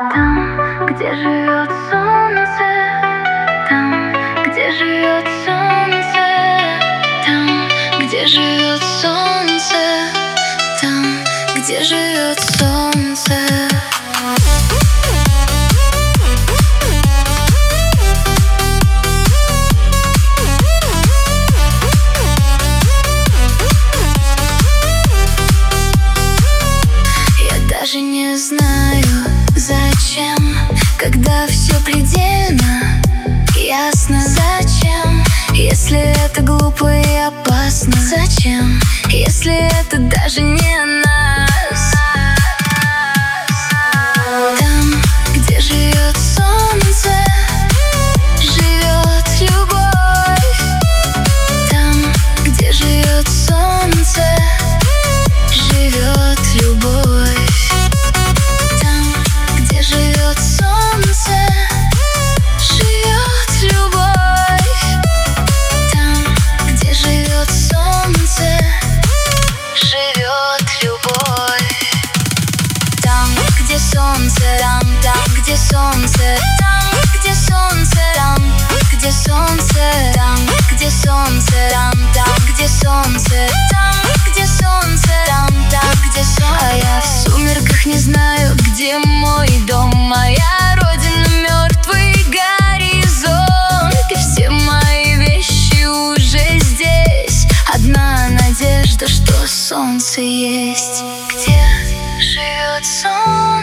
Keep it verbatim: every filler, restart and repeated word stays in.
Там, где живет солнце, там, где живет солнце, там, где живет солнце, там, где живет солнце. Даже не знаю, зачем, когда все предельно ясно. Зачем, если это глупо и опасно? Зачем, если это даже не о нас? Там, где живет солнце, живет любовь. Там, где живет солнце, живет любовь. Солнце, там, там, где солнце, там, где солнце, там, где солнце, там, где солнце, там, там, где солнце, там, где солнце, там, там, где солнце. А я в сумерках не знаю, где мой дом, моя родина, мертвый горизонт. И все мои вещи уже здесь. Одна надежда, что солнце есть. Где живет солнце?